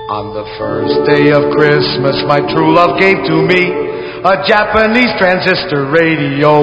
On the first day of Christmas, my true love gave to me a Japanese transistor radio.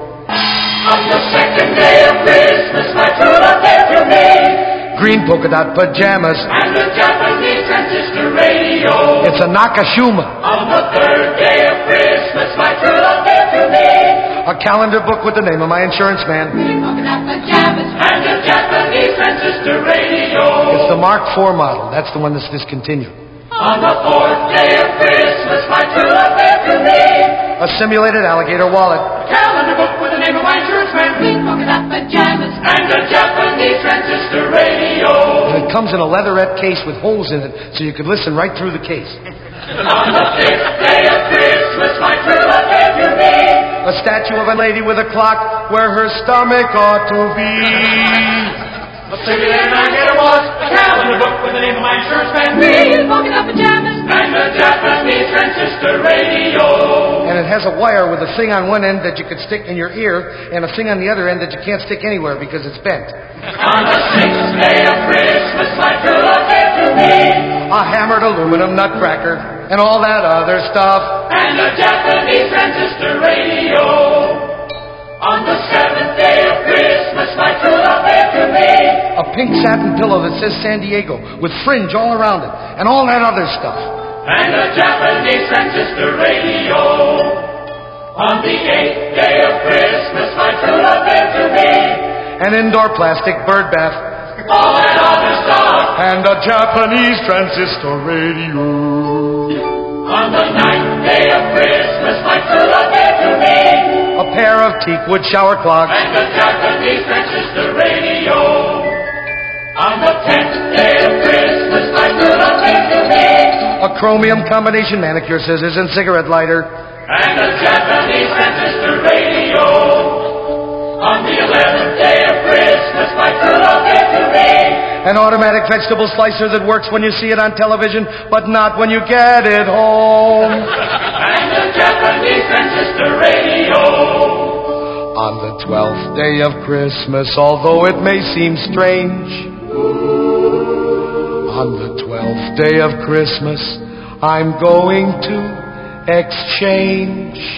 On the second day of Christmas, my true love gave to me green polka dot pajamas and a Japanese transistor radio. It's a Nakashima. On the third day of Christmas, my true love gave to me a calendar book with the name of my insurance man. Green polka dot pajamas and a Japanese transistor radio. It's the Mark IV model. That's the one that's discontinued. On the fourth day of Christmas, my true love gave to me a simulated alligator wallet. A calendar book with the name of my insurance man. Green polka dot pajamas and a Japanese transistor radio. And it comes in a leatherette case with holes in it, so you could listen right through the case. On the fifth day of Christmas, my true love gave to me a statue of a lady with a clock where her stomach ought to be. A simulated alligator wallet, a calendar book with the name of my insurance man. Green polka dot pajamas and a Japanese transistor radio. And it has a wire with a thing on one end that you could stick in your ear and a thing on the other end that you can't stick anywhere because it's bent. On the sixth day of Christmas, my true love gave to me a hammered aluminum nutcracker and all that other stuff. And a Japanese transistor radio. On the seventh day of Christmas, my true love gave to me a pink satin pillow that says San Diego with fringe all around it and all that other stuff. And a Japanese transistor radio. On the eighth day of Christmas, my true love gave to me an indoor plastic bird bath. All that other stuff. And a Japanese transistor radio. On the ninth day of Christmas, my true love gave to me a pair of teakwood shower clocks. And a Japanese transistor radio. On the 10th day of Christmas, my true love gave to me a chromium combination manicure scissors and cigarette lighter. And a Japanese transistor radio. On the 11th day of Christmas, my true love gave to me an automatic vegetable slicer that works when you see it on television, but not when you get it home. And a Japanese transistor radio. On the 12th day of Christmas, although it may seem strange, on the 12th day of Christmas, I'm going to exchange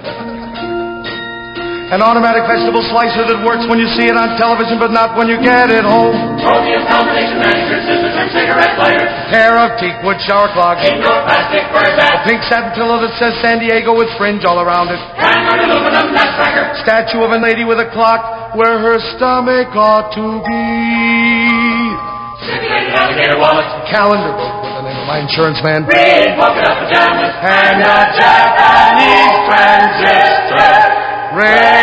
an automatic vegetable slicer that works when you see it on television, but not when you get it home. Chromium combination manicure scissors and cigarette lighter. Pair of teakwood shower clogs. Indoor plastic bird bath. A pink satin pillow that says San Diego with fringe all around it. Hammered aluminum nutcracker. Statue of a lady with a clock where her stomach ought to be. Simulated alligator wallet. Calendar book with the name of my insurance man. Green polka dot pajamas and a Japanese transistor radio.